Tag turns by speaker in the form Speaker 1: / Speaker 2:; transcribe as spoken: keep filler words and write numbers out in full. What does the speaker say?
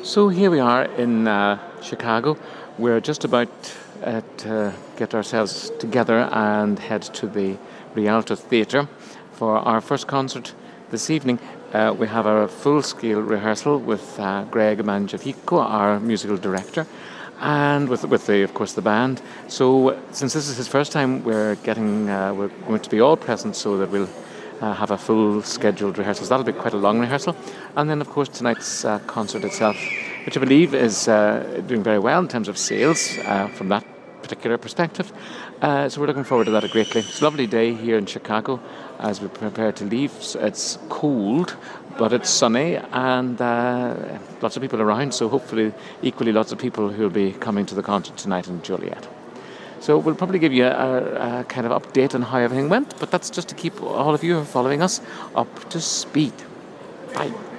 Speaker 1: So here we are in uh, Chicago. We're just about uh, to get ourselves together and head to the Rialto Theatre for our first concert this evening. Uh, we have a full-scale rehearsal with uh, Greg Mangiafico, our musical director, and with, with the, of course, the band. So since this is his first time, we're getting uh, we're going to be all present so that we'll uh, have a full scheduled rehearsal. So that'll be quite a long rehearsal. And then, of course, tonight's uh, concert itself, which I believe is uh, doing very well in terms of sales uh, from that particular perspective. Uh, so we're looking forward to that greatly. It's a lovely day here in Chicago as we prepare to leave. It's cold, but it's sunny and uh, lots of people around, so hopefully equally lots of people who will be coming to the concert tonight in Joliet. So we'll probably give you a, a kind of update on how everything went, but that's just to keep all of you who are following us up to speed. Bye.